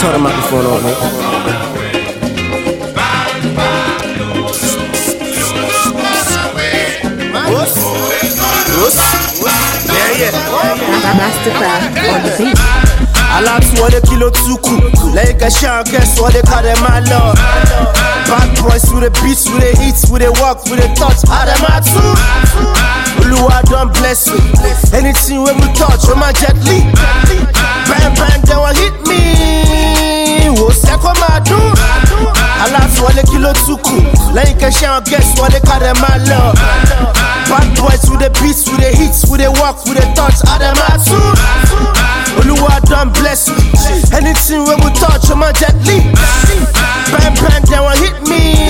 Turn the microphone on, man. Masterclass on the beat. Aláàtúwọlé kí ló tún kù lẹ́yìn kẹ́sẹ́ àwọn kẹ́sọ́ lè kàdé máa lọ. Bad boys with the beats, with the hits, with the walk, with the touch, àdé máa tún. Olúwa don bless you. Anything wey we touch, ó máa jet li. Bang bang, they wan hit me. Wò sẹ́kọ̀ máa dún. Aláàtúwọlé kí ló tún kù lẹ́yìn kẹ́sẹ́ àwọn kẹ́sọ́ lè kàdé máa lọ. Bad boys with the beats, with the hits, with the walk, with the touch, àdé máa tún. Olúwa don bless you. Anything wey we touch, ó máa jet li. Bang bang, they wan hit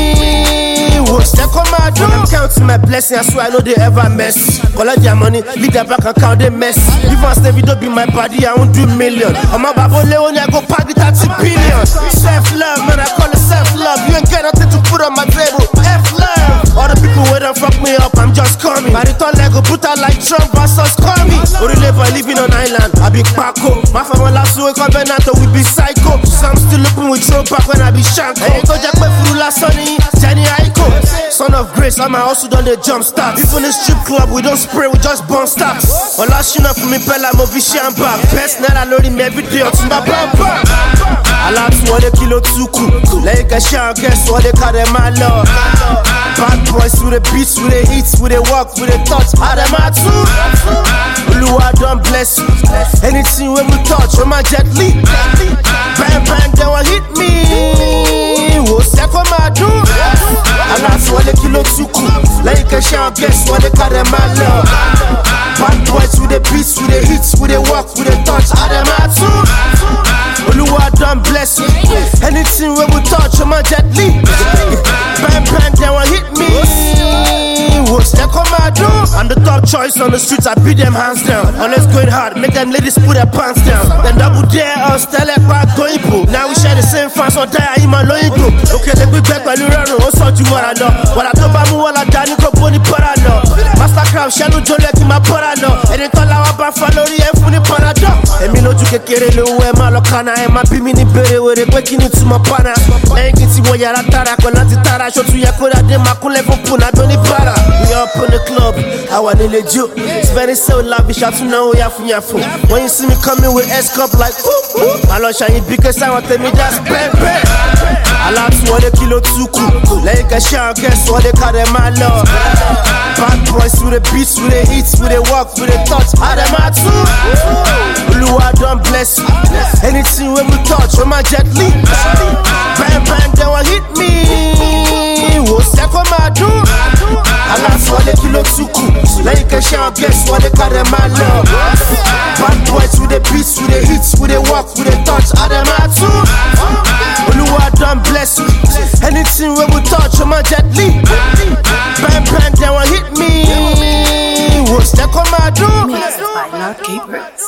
me. Wò sẹ́kọ̀ máa dún. When I'm counting my blessing, I swear I no dey ever mess. Collect their money, leave their bank account, they mess. If I stay video be my body, I won't do million. Ọmọ bàbá olè òní, I go pack the 30 billion. Self-love, man, I call it self-love. You ain't get nothing to put on my table. F-love. All the people wey don't fuck me up, I'm just coming. My return leg go put out like Trump versus Comey. Orile boy living on island, I be Paco. My family last week covenant, we be psycho. Some still looking with throw back when I be Shanko. Ain't go jack furu last sunny, Jenny Aiko. Son of grace, I'm also done the jump start. Even the strip club, we don't spray, we just burn stocks. All last shit up for me, Bella, mo vision back. Best night I load him every day, on my bumper. Aláàtúwọlé kí ló tún kù lẹ́yìn kẹ́sẹ́ àwọn kẹ́sọ́ lè kàdé máa lọ. Bad boys with the beats, with the hits, with the walk, with the touch, àdé máa tún. Olúwa don bless you. Anything wey we touch, ó máa jet li. Bang bang, they wan hit me. Wò sẹ́kọ̀ máa dún. Aláàtúwọlé kí ló tún kù lẹ́yìn kẹ́sẹ́ àwọn kẹ́sọ́ lè kàdé máa lọ. Bad boys with the beats, with the hits, with the walk, with the touch, àdé máa tún. Olúwa don bless you. Anything wey we touch, ó máa jet li. Bang bang, they wan hit me. Wò sẹ́kọ̀ máa dún. I'm the top choice on the streets, I beat them hands down. Always going hard, make them ladies put their pants down. Then double dare us, tell them why going po. Now we share the same fans, so die I'm a lóyìn group. Okay, they gbé pẹ̀lú rẹ̀rùn, ó sọ ju wàrà lọ. Wàrà tó bá mú wọ́lá dání kò bó ní pọ́nrà lọ. Mastercraft ṣẹ́nu jọlẹ̀ kí máa pọ́nrà lọ. Ẹni tán láwọn bá fa lórí ẹ̀ fún ní paradọ́. Èmi lójú kékeré lówó ẹ máa lọ kánà. Ẹ máa bí mi ní bèrè wèrè pé kí ni túmọ̀ pánà. Lẹ́yìn kí n ti wọ yàrá tara pẹ̀lú láti tara. Aṣọ tún yẹ kó dáadé máa kúnlẹ̀ fún pùnà bí oníbàárà. We up in the club, àwa nílé jó. It's very so lavish, àtúnáwó yàfùnyàfù. When you see me coming with S-cup like ooh ooh. Màá lọ ṣàyìn bí kẹsàn àwọn tèmi that's pẹ́ẹ́pẹ́. Aláàtúwọlé kí ló tún kù lẹ́yìn kẹ́sẹ́ àwọn kẹ́sọ́ lè kàdé máa lọ. Bad boys with the beats, with the hits, with the walk, with the touch, àdé máa tún. Olúwa don bless you. Anything wey we touch, ó máa jet li. Bang bang, they wan hit me. Wò sẹ́kọ̀ máa dún. Aláàtúwọlé kí ló tún kù lẹ́yìn kẹ́sẹ́ àwọn kẹ́sọ́ lè kàdé máa lọ. Bad boys with the beats, with the hits, with the walk, with the touch, àdé máa tún. Olúwa don bless you. Anything wey we touch, ó máa jet li. Bang bang, they wan hit me. Wò sẹ́kọ̀ máa dún. Mixed by Lord Keepers.